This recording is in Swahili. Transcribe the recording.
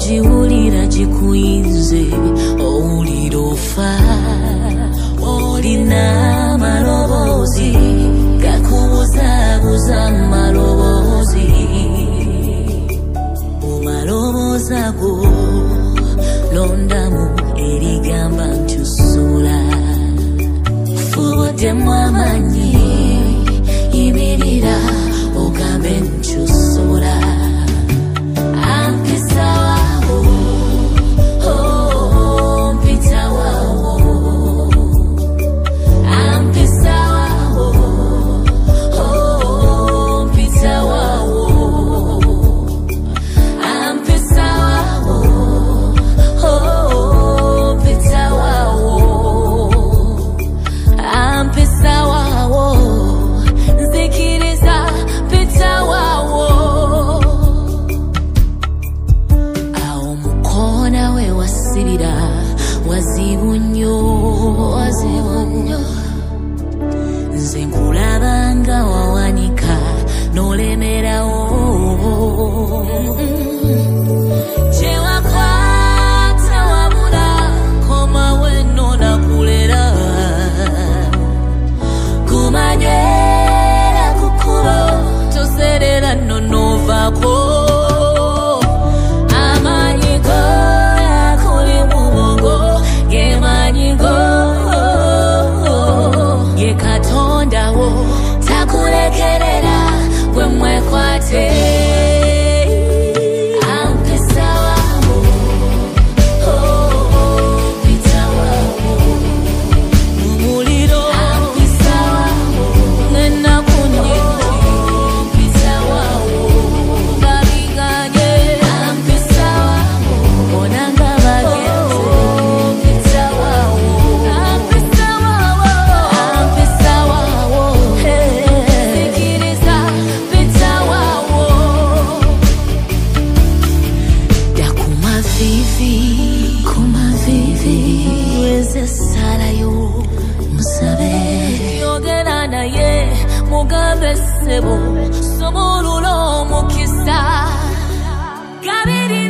ogiwulira gikuyinze owulira ofa olina amaloboozi gakubuzaabuza amaloboozi omaloboozi ago londamu erigamba nti osula fubuddemu amaanyi yimirira ogambe nti osula wazibu nnyo nze nkulabanga wawanika n'olemerawo gyewakwata wabula komawo enno nakulera kumanyera ku kkubo toserera nno n'ovaako takulekerera bwe mwekwate salayo musabe yogera naye mugambe ssebo somulula omukisa gabiri